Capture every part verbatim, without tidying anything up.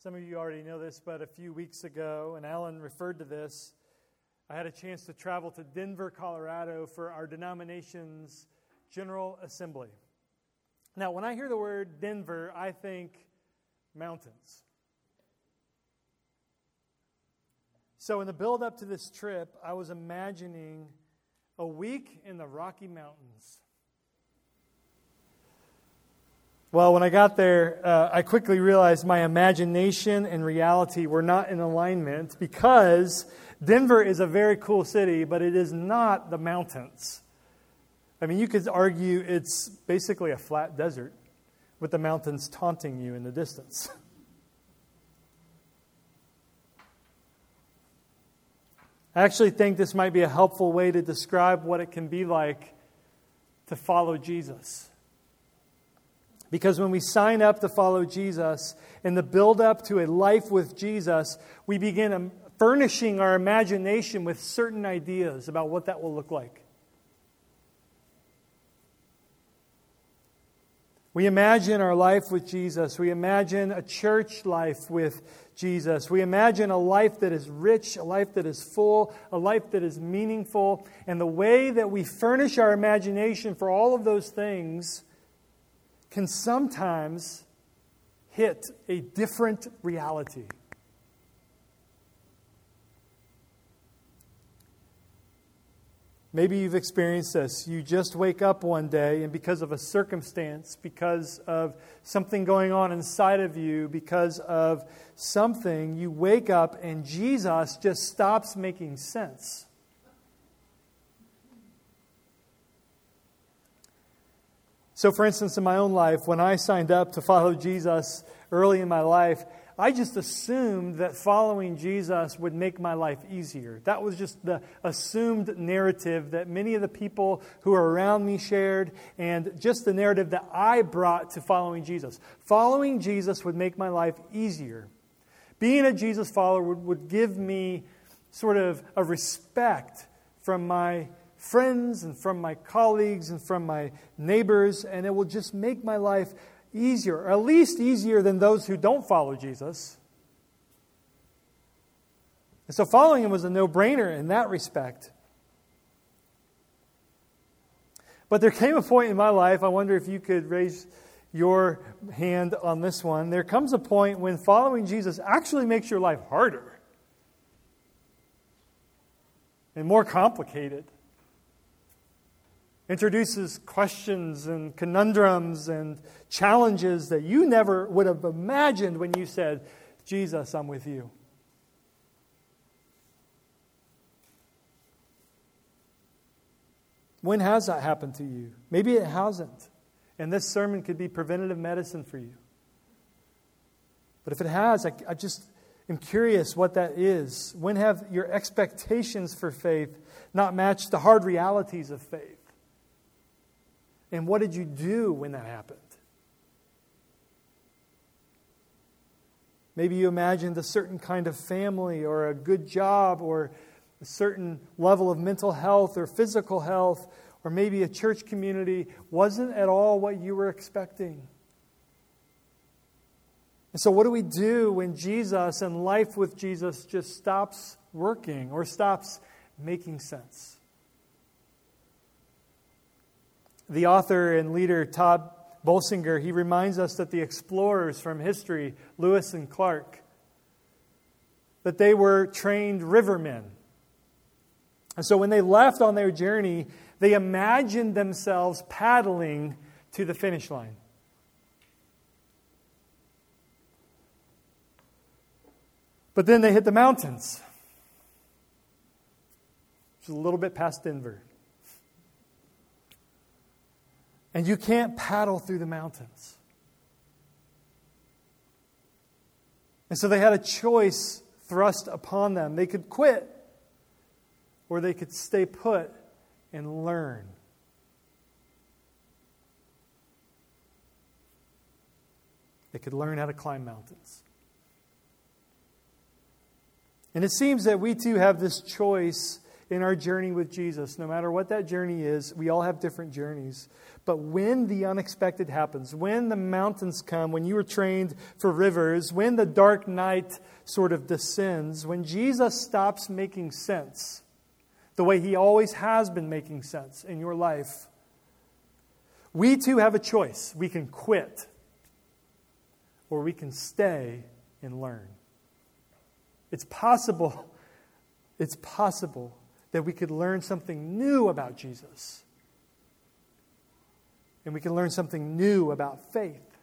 Some of you already know this, but a few weeks ago, and Alan referred to this, I had a chance to travel to Denver, Colorado for our denomination's General Assembly. Now, when I hear the word Denver, I think mountains. So in the build-up to this trip, I was imagining a week in the Rocky Mountains. Well, when I got there, uh, I quickly realized my imagination and reality were not in alignment because Denver is a very cool city, but it is not the mountains. I mean, you could argue it's basically a flat desert with the mountains taunting you in the distance. I actually think this might be a helpful way to describe what it can be like to follow Jesus. Because when we sign up to follow Jesus, in the build-up to a life with Jesus, we begin furnishing our imagination with certain ideas about what that will look like. We imagine our life with Jesus. We imagine a church life with Jesus. We imagine a life that is rich, a life that is full, a life that is meaningful. And the way that we furnish our imagination for all of those things can sometimes hit a different reality. Maybe you've experienced this. You just wake up one day and because of a circumstance, because of something going on inside of you, because of something, you wake up and Jesus just stops making sense. So, for instance, in my own life, when I signed up to follow Jesus early in my life, I just assumed that following Jesus would make my life easier. That was just the assumed narrative that many of the people who are around me shared, and just the narrative that I brought to following Jesus. Following Jesus would make my life easier. Being a Jesus follower would, would give me sort of a respect from my friends and from my colleagues and from my neighbors, and it will just make my life easier, or at least easier than those who don't follow Jesus. And so following Him was a no-brainer in that respect. But there came a point in my life, I wonder if you could raise your hand on this one. There comes a point when following Jesus actually makes your life harder and more complicated. Introduces questions and conundrums and challenges that you never would have imagined when you said, Jesus, I'm with you. When has that happened to you? Maybe it hasn't. And this sermon could be preventative medicine for you. But if it has, I, I just am curious what that is. When have your expectations for faith not matched the hard realities of faith? And what did you do when that happened? Maybe you imagined a certain kind of family or a good job or a certain level of mental health or physical health, or maybe a church community wasn't at all what you were expecting. And so what do we do when Jesus and life with Jesus just stops working or stops making sense? The author and leader Todd Bolsinger, he reminds us that the explorers from history, Lewis and Clark, that they were trained rivermen. And so when they left on their journey, they imagined themselves paddling to the finish line. But then they hit the mountains. Which is a little bit past Denver. And you can't paddle through the mountains. And so they had a choice thrust upon them. They could quit, or they could stay put and learn. They could learn how to climb mountains. And it seems that we too have this choice in our journey with Jesus, no matter what that journey is, we all have different journeys. But when the unexpected happens, when the mountains come, when you were trained for rivers, when the dark night sort of descends, when Jesus stops making sense, the way he always has been making sense in your life, we too have a choice. We can quit, or we can stay and learn. It's possible, it's possible that we could learn something new about Jesus. And we can learn something new about faith.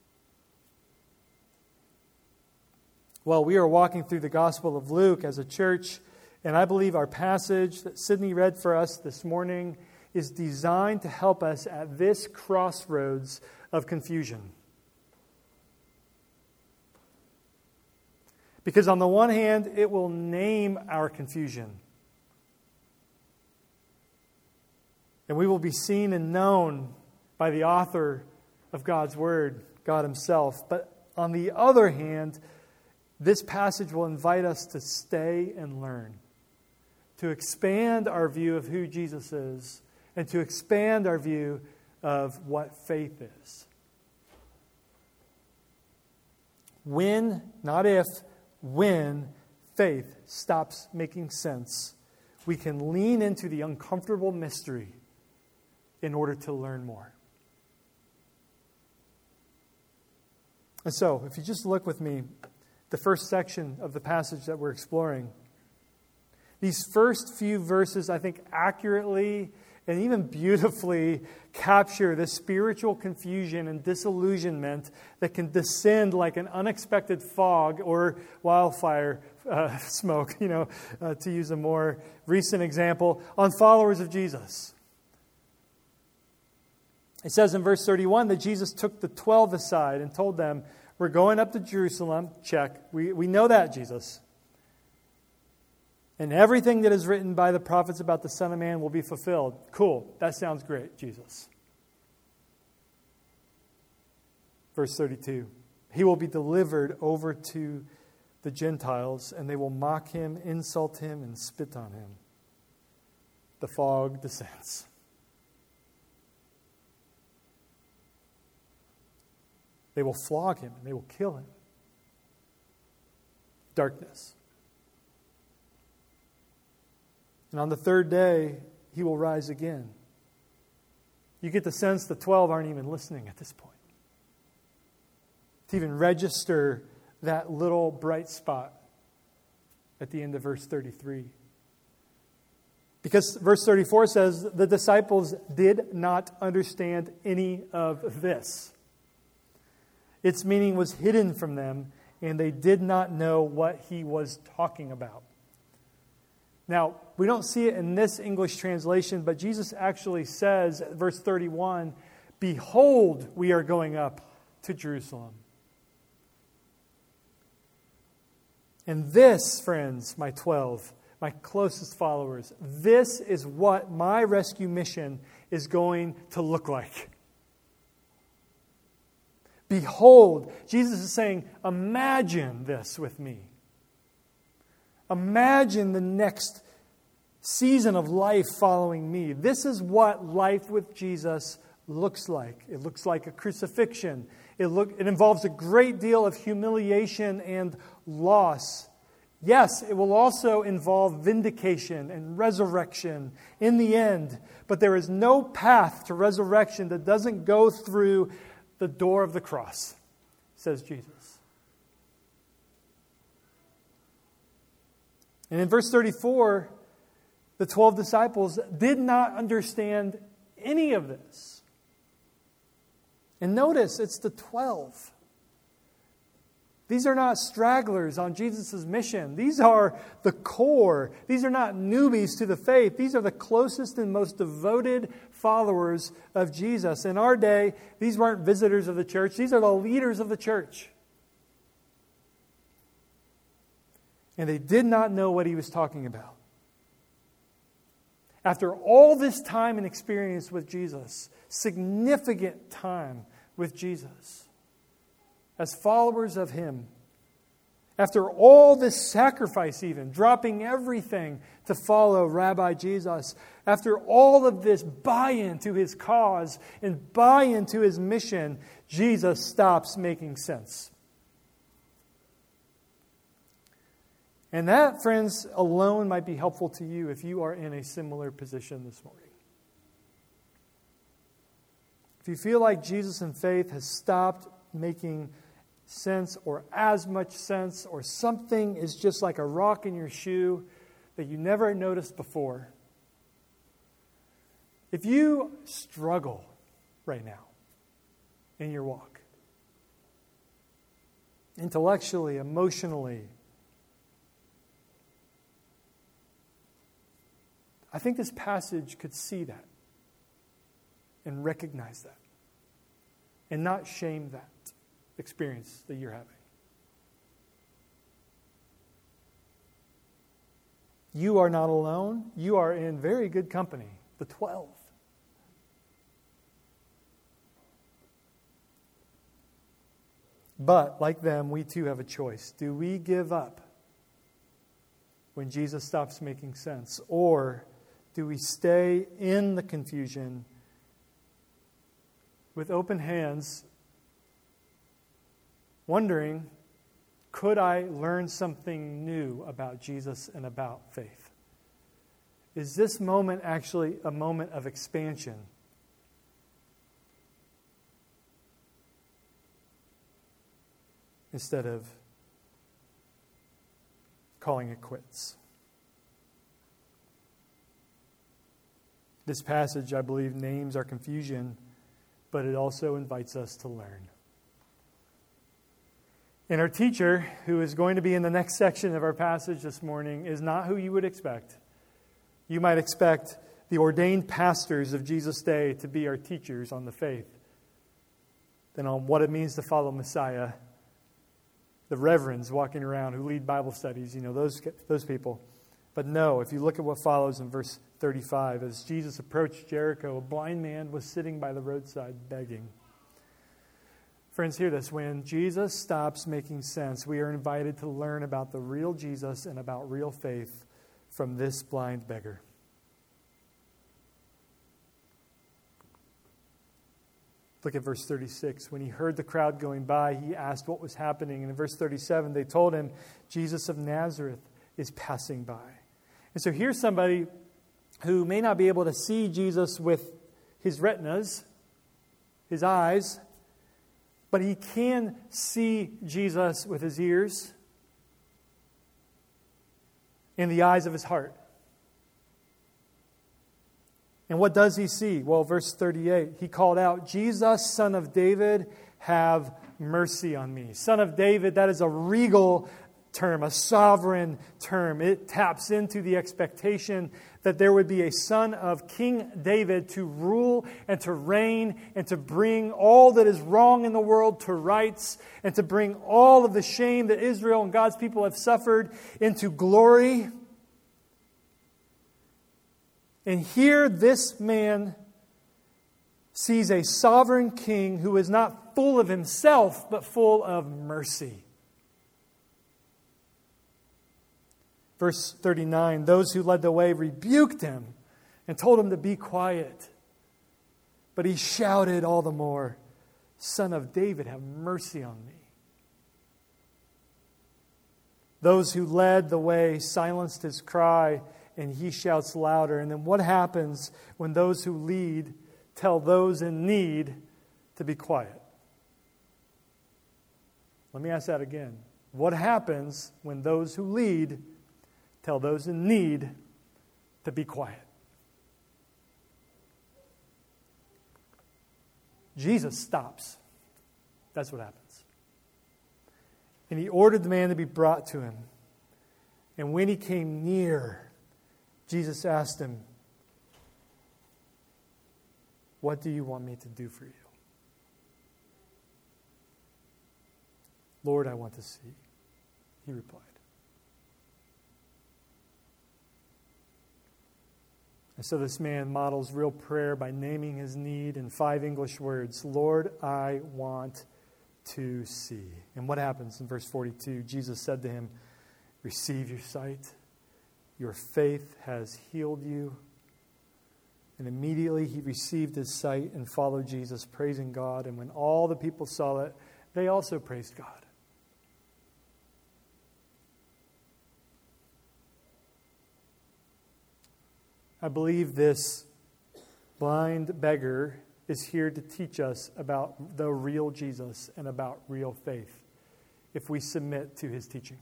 Well, we are walking through the Gospel of Luke as a church, and I believe our passage that Sydney read for us this morning is designed to help us at this crossroads of confusion. Because on the one hand, it will name our confusion. And we will be seen and known by the author of God's Word, God Himself. But on the other hand, this passage will invite us to stay and learn, to expand our view of who Jesus is, and to expand our view of what faith is. When, not if, when faith stops making sense, we can lean into the uncomfortable mystery in order to learn more. And so, if you just look with me, the first section of the passage that we're exploring, these first few verses, I think, accurately and even beautifully capture the spiritual confusion and disillusionment that can descend like an unexpected fog or wildfire uh, smoke, you know, uh, to use a more recent example, on followers of Jesus. It says in verse thirty-one that Jesus took the twelve aside and told them, we're going up to Jerusalem. Check. We, we know that, Jesus. And everything that is written by the prophets about the Son of Man will be fulfilled. Cool. That sounds great, Jesus. Verse thirty-two. He will be delivered over to the Gentiles, and they will mock him, insult him, and spit on him. The fog descends. They will flog him, and they will kill him. Darkness. And on the third day, he will rise again. You get the sense the twelve aren't even listening at this point. To even register that little bright spot at the end of verse thirty-three. Because verse thirty-four says, the disciples did not understand any of this. Its meaning was hidden from them, and they did not know what he was talking about. Now, we don't see it in this English translation, but Jesus actually says, verse thirty-one, behold, we are going up to Jerusalem. And this, friends, my twelve, my closest followers, this is what my rescue mission is going to look like. Behold, Jesus is saying, imagine this with me. Imagine the next season of life following me. This is what life with Jesus looks like. It looks like a crucifixion. It, look, it involves a great deal of humiliation and loss. Yes, it will also involve vindication and resurrection in the end. But there is no path to resurrection that doesn't go through the door of the cross, says Jesus. And in verse thirty-four, the twelve disciples did not understand any of this. And notice, it's the twelve. These are not stragglers on Jesus' mission. These are the core. These are not newbies to the faith. These are the closest and most devoted followers of Jesus. In our day, these weren't visitors of the church. These are the leaders of the church. And they did not know what he was talking about. After all this time and experience with Jesus, significant time with Jesus, as followers of him, After all this sacrifice even, dropping everything to follow Rabbi Jesus, after all of this buy-in to his cause and buy-in to his mission, Jesus stops making sense. And that, friends, alone might be helpful to you if you are in a similar position this morning. If you feel like Jesus in faith has stopped making sense or as much sense, or something is just like a rock in your shoe that you never noticed before, if you struggle right now in your walk, intellectually, emotionally, I think this passage could see that and recognize that and not shame that experience that you're having. You are not alone. You are in very good company, the twelve. But, like them, we too have a choice. Do we give up when Jesus stops making sense? Or do we stay in the confusion with open hands, wondering, could I learn something new about Jesus and about faith? Is this moment actually a moment of expansion? Instead of calling it quits. This passage, I believe, names our confusion, but it also invites us to learn. And our teacher, who is going to be in the next section of our passage this morning, is not who you would expect. You might expect the ordained pastors of Jesus' day to be our teachers on the faith, then on what it means to follow Messiah. The reverends walking around who lead Bible studies, you know, those, those people. But no, if you look at what follows in verse thirty-five, as Jesus approached Jericho, a blind man was sitting by the roadside begging. Friends, hear this. When Jesus stops making sense, we are invited to learn about the real Jesus and about real faith from this blind beggar. Look at verse thirty-six. When he heard the crowd going by, he asked what was happening. And in verse thirty-seven, they told him, Jesus of Nazareth is passing by. And so here's somebody who may not be able to see Jesus with his retinas, his eyes, but he can see Jesus with his ears and the eyes of his heart. And what does he see? Well, verse thirty-eight, he called out, Jesus, Son of David, have mercy on me. Son of David, that is a regal term, a sovereign term. It taps into the expectation that there would be a son of King David to rule and to reign and to bring all that is wrong in the world to rights and to bring all of the shame that Israel and God's people have suffered into glory. And here this man sees a sovereign king who is not full of himself, but full of mercy. Verse thirty-nine, those who led the way rebuked him and told him to be quiet. But he shouted all the more, Son of David, have mercy on me. Those who led the way silenced his cry, and he shouts louder. And then what happens when those who lead tell those in need to be quiet? Let me ask that again. What happens when those who lead tell those in need to be quiet? Jesus stops. That's what happens. And he ordered the man to be brought to him. And when he came near, Jesus asked him, what do you want me to do for you? Lord, I want to see. He replied. And so this man models real prayer by naming his need in five English words. Lord, I want to see. And what happens in verse forty-two? Jesus said to him, receive your sight. Your faith has healed you. And immediately he received his sight and followed Jesus, praising God. And when all the people saw it, they also praised God. I believe this blind beggar is here to teach us about the real Jesus and about real faith if we submit to his teaching.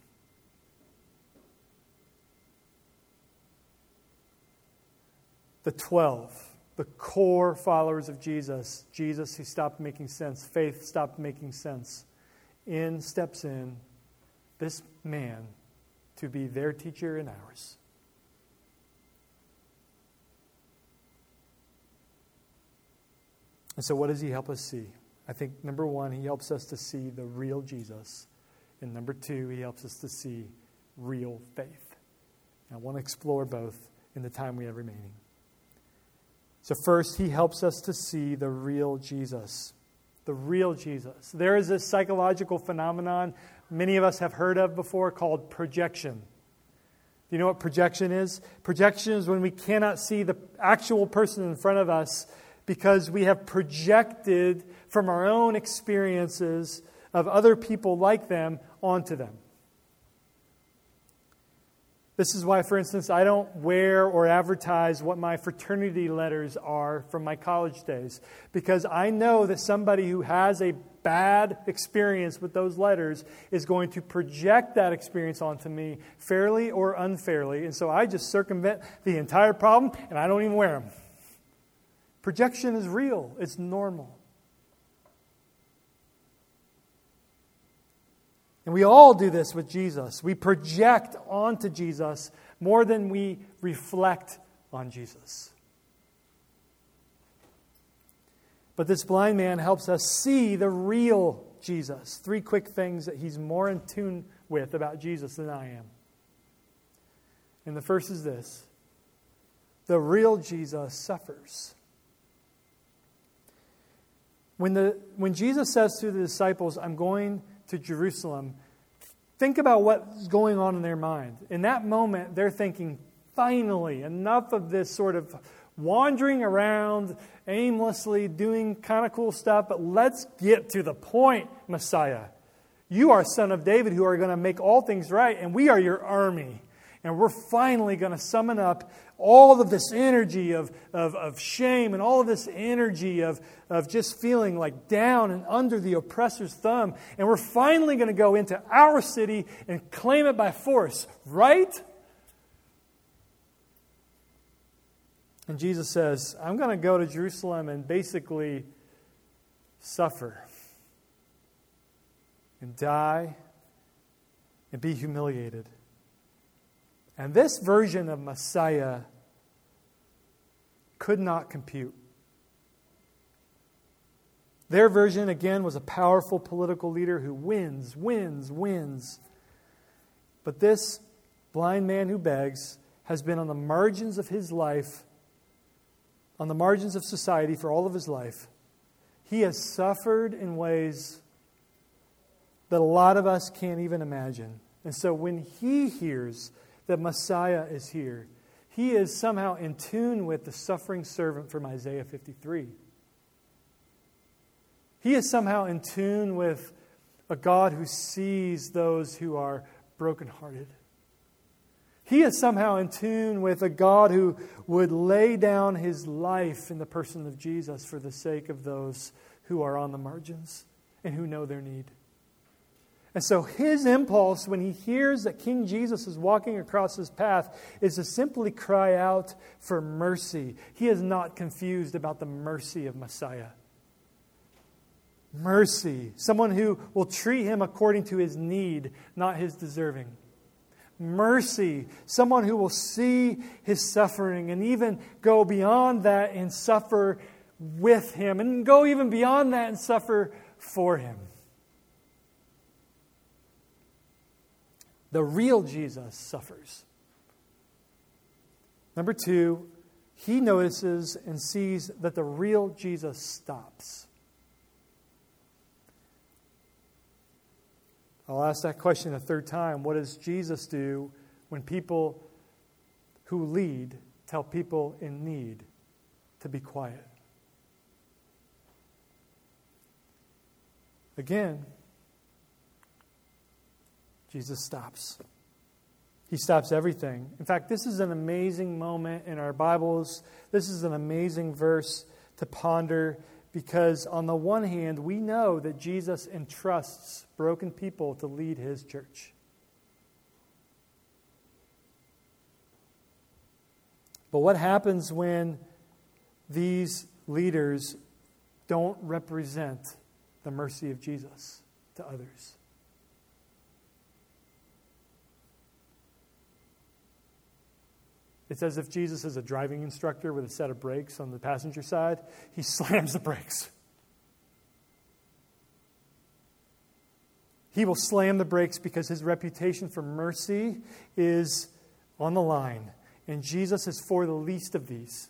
The twelve, the core followers of Jesus, Jesus, he stopped making sense. Faith stopped making sense. In steps in this man to be their teacher and ours. And so what does he help us see? I think, number one, he helps us to see the real Jesus. And number two, he helps us to see real faith. And I want to explore both in the time we have remaining. So first, he helps us to see the real Jesus. The real Jesus. There is this psychological phenomenon many of us have heard of before called projection. Do you know what projection is? Projection is when we cannot see the actual person in front of us because we have projected from our own experiences of other people like them onto them. This is why, for instance, I don't wear or advertise what my fraternity letters are from my college days. Because I know that somebody who has a bad experience with those letters is going to project that experience onto me fairly or unfairly. And so I just circumvent the entire problem and I don't even wear them. Projection is real. It's normal. And we all do this with Jesus. We project onto Jesus more than we reflect on Jesus. But this blind man helps us see the real Jesus. Three quick things that he's more in tune with about Jesus than I am. And the first is this: the real Jesus suffers. When the when Jesus says to the disciples, I'm going to Jerusalem, think about what's going on in their mind. In that moment, they're thinking, finally, enough of this sort of wandering around, aimlessly doing kind of cool stuff, but let's get to the point, Messiah. You are Son of David who are going to make all things right, and we are your army. And we're finally going to summon up all of this energy of, of, of shame and all of this energy of, of just feeling like down and under the oppressor's thumb. And we're finally going to go into our city and claim it by force, right? And Jesus says, I'm going to go to Jerusalem and basically suffer and die and be humiliated. And this version of Messiah could not compute. Their version, again, was a powerful political leader who wins, wins, wins. But this blind man who begs has been on the margins of his life, on the margins of society for all of his life. He has suffered in ways that a lot of us can't even imagine. And so when he hears that Messiah is here, he is somehow in tune with the suffering servant from Isaiah fifty-three. He is somehow in tune with a God who sees those who are brokenhearted. He is somehow in tune with a God who would lay down his life in the person of Jesus for the sake of those who are on the margins and who know their need. And so his impulse when he hears that King Jesus is walking across his path is to simply cry out for mercy. He is not confused about the mercy of Messiah. Mercy. Someone who will treat him according to his need, not his deserving. Mercy. Someone who will see his suffering and even go beyond that and suffer with him. And go even beyond that and suffer for him. The real Jesus suffers. Number two, he notices and sees that the real Jesus stops. I'll ask that question a third time. What does Jesus do when people who lead tell people in need to be quiet? Again, Jesus stops. He stops everything. In fact, this is an amazing moment in our Bibles. This is an amazing verse to ponder because on the one hand, we know that Jesus entrusts broken people to lead His church. But what happens when these leaders don't represent the mercy of Jesus to others? It's as if Jesus is a driving instructor with a set of brakes on the passenger side. He slams the brakes. He will slam the brakes because His reputation for mercy is on the line. And Jesus is for the least of these.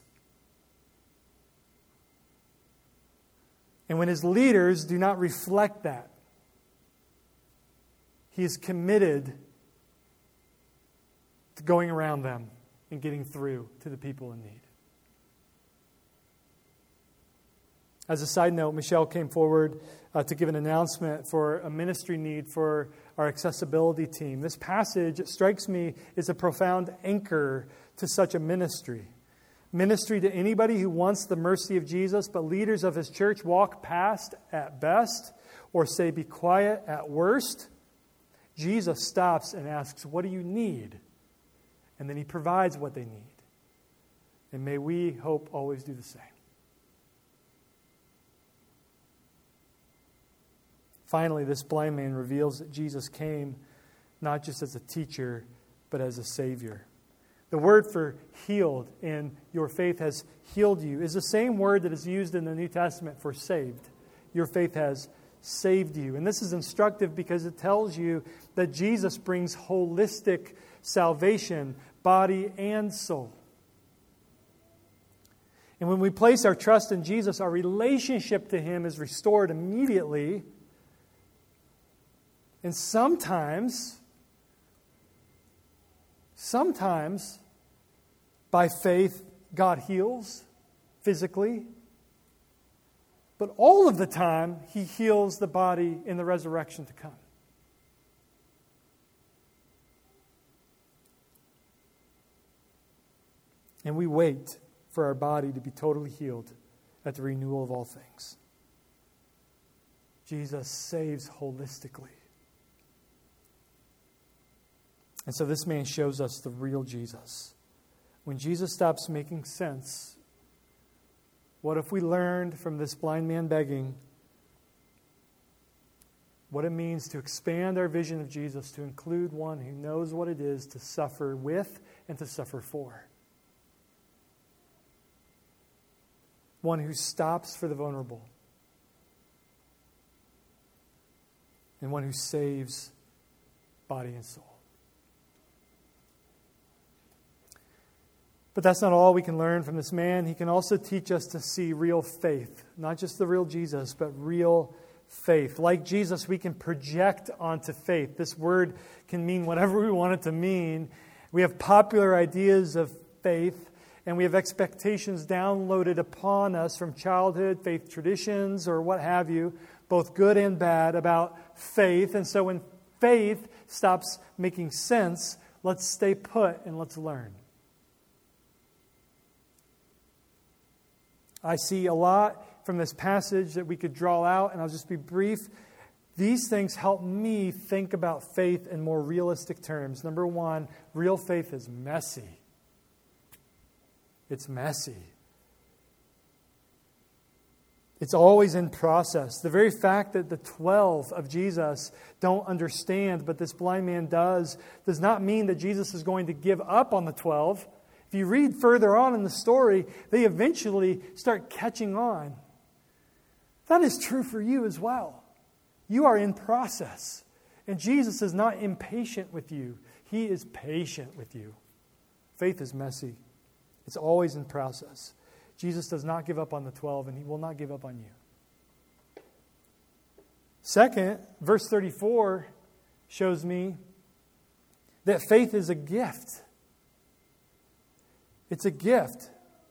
And when His leaders do not reflect that, He is committed to going around them and getting through to the people in need. As a side note, Michelle came forward uh, to give an announcement for a ministry need for our accessibility team. This passage, it strikes me, is a profound anchor to such a ministry. Ministry to anybody who wants the mercy of Jesus, but leaders of His church walk past at best or say, be quiet at worst. Jesus stops and asks, what do you need? And then He provides what they need. And may we, hope, always do the same. Finally, this blind man reveals that Jesus came not just as a teacher, but as a Savior. The word for healed in your faith has healed you is the same word that is used in the New Testament for saved. Your faith has saved you. And this is instructive because it tells you that Jesus brings holistic salvation, body and soul. And when we place our trust in Jesus, our relationship to Him is restored immediately. And sometimes, sometimes, by faith, God heals physically. But all of the time, He heals the body in the resurrection to come. And we wait for our body to be totally healed at the renewal of all things. Jesus saves holistically. And so this man shows us the real Jesus. When Jesus stops making sense, what if we learned from this blind man begging what it means to expand our vision of Jesus to include one who knows what it is to suffer with and to suffer for? One who stops for the vulnerable. And one who saves body and soul. But that's not all we can learn from this man. He can also teach us to see real faith. Not just the real Jesus, but real faith. Like Jesus, we can project onto faith. This word can mean whatever we want it to mean. We have popular ideas of faith, and we have expectations downloaded upon us from childhood, faith traditions, or what have you, both good and bad, about faith. And so when faith stops making sense, let's stay put and let's learn. I see a lot from this passage that we could draw out, and I'll just be brief. These things help me think about faith in more realistic terms. Number one, real faith is messy. It's messy. It's always in process. The very fact that the twelve of Jesus don't understand, but this blind man does, does not mean that Jesus is going to give up on the twelve. If you read further on in the story, they eventually start catching on. That is true for you as well. You are in process. And Jesus is not impatient with you. He is patient with you. Faith is messy. It's always in process. Jesus does not give up on the twelve, and He will not give up on you. Second, verse thirty-four shows me that faith is a gift. It's a gift.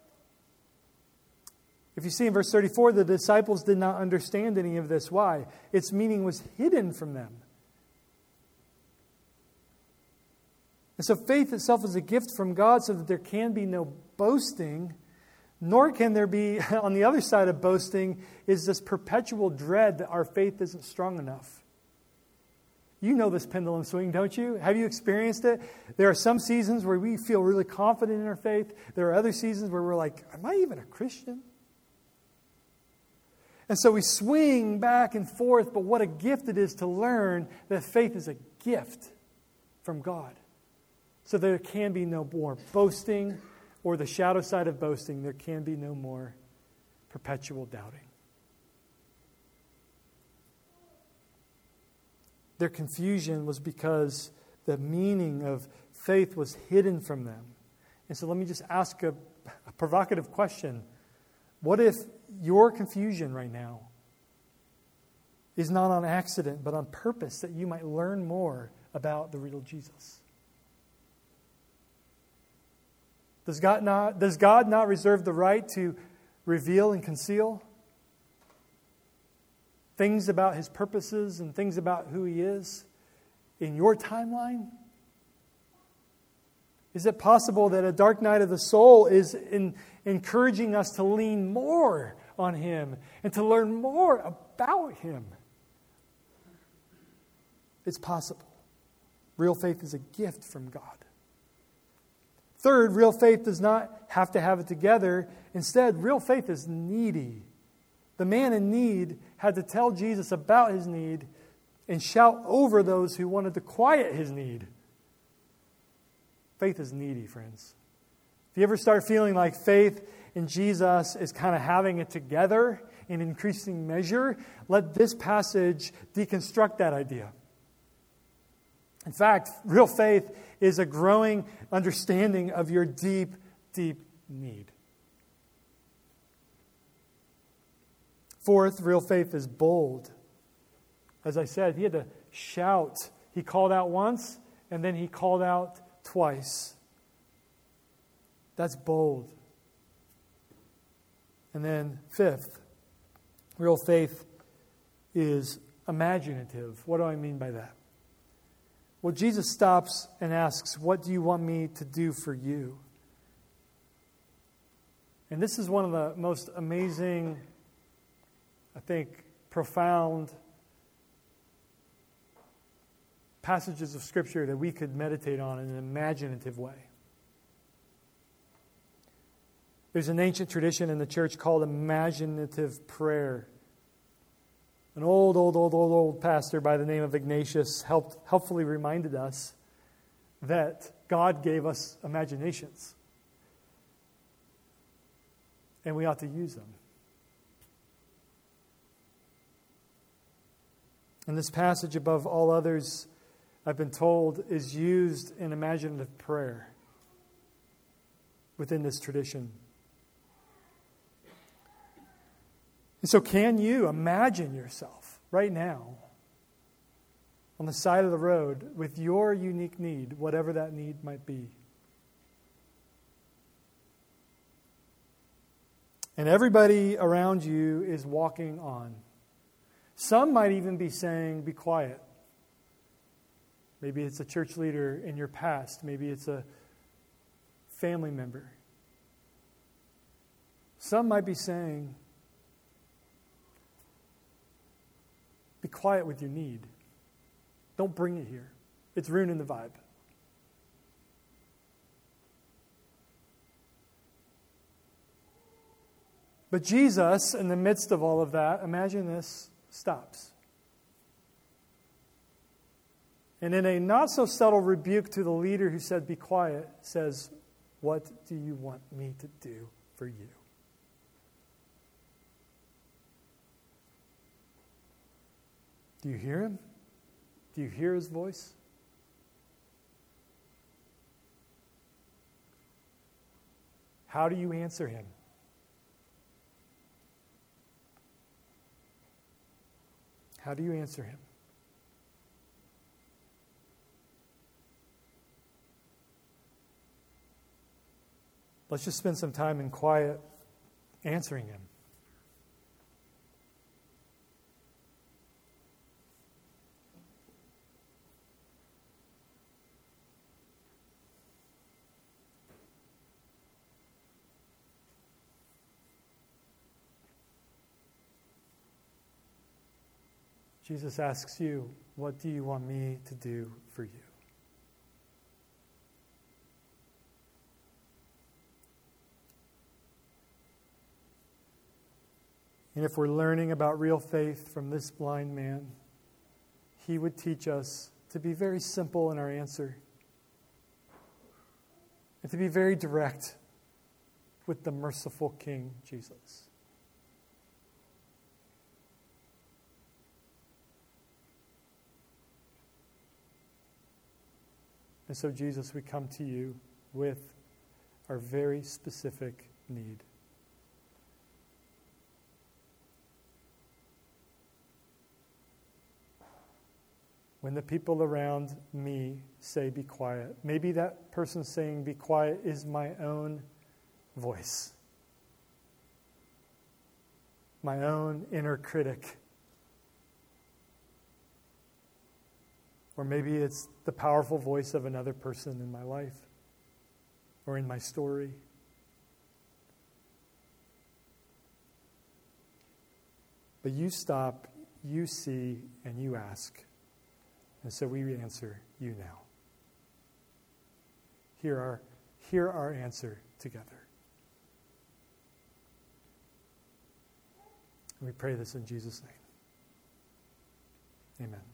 If you see in verse thirty-four, the disciples did not understand any of this. Why? Its meaning was hidden from them. And so faith itself is a gift from God so that there can be no boasting, nor can there be, on the other side of boasting, is this perpetual dread that our faith isn't strong enough. You know this pendulum swing, don't you? Have you experienced it? There are some seasons where we feel really confident in our faith. There are other seasons where we're like, am I even a Christian? And so we swing back and forth, but what a gift it is to learn that faith is a gift from God. So there can be no more boasting, or the shadow side of boasting, there can be no more perpetual doubting. Their confusion was because the meaning of faith was hidden from them. And so let me just ask a, a provocative question. What if your confusion right now is not on accident, but on purpose, that you might learn more about the real Jesus? Does God not, does God not reserve the right to reveal and conceal things about His purposes and things about who He is in your timeline? Is it possible that a dark night of the soul is in, encouraging us to lean more on Him and to learn more about Him? It's possible. Real faith is a gift from God. Third, real faith does not have to have it together. Instead, real faith is needy. The man in need had to tell Jesus about his need and shout over those who wanted to quiet his need. Faith is needy, friends. If you ever start feeling like faith in Jesus is kind of having it together in increasing measure, let this passage deconstruct that idea. In fact, real faith is a growing understanding of your deep, deep need. Fourth, real faith is bold. As I said, he had to shout. He called out once, and then he called out twice. That's bold. And then fifth, real faith is imaginative. What do I mean by that? Well, Jesus stops and asks, what do you want me to do for you? And this is one of the most amazing, I think, profound passages of Scripture that we could meditate on in an imaginative way. There's an ancient tradition in the church called imaginative prayer. An old, old, old, old, old pastor by the name of Ignatius helped helpfully reminded us that God gave us imaginations. And we ought to use them. And this passage, above all others, I've been told, is used in imaginative prayer within this tradition. And so can you imagine yourself right now on the side of the road with your unique need, whatever that need might be? And everybody around you is walking on. Some might even be saying, be quiet. Maybe it's a church leader in your past. Maybe it's a family member. Some might be saying, be quiet with your need. Don't bring it here. It's ruining the vibe. But Jesus, in the midst of all of that, imagine this, stops. And in a not so subtle rebuke to the leader who said, be quiet, says, what do you want me to do for you? Do you hear him? Do you hear his voice? How do you answer him? How do you answer him? let's just spend some time in quiet answering him. Jesus asks you, what do you want me to do for you? And if we're learning about real faith from this blind man, he would teach us to be very simple in our answer and to be very direct with the merciful King Jesus. And so, Jesus, we come to you with our very specific need. When the people around me say, be quiet, maybe that person saying, be quiet, is my own voice, my own inner critic. Or maybe it's the powerful voice of another person in my life or in my story. But you stop, you see, and you ask. And so we answer you now. Hear our, hear our answer together. And we pray this in Jesus' name. Amen.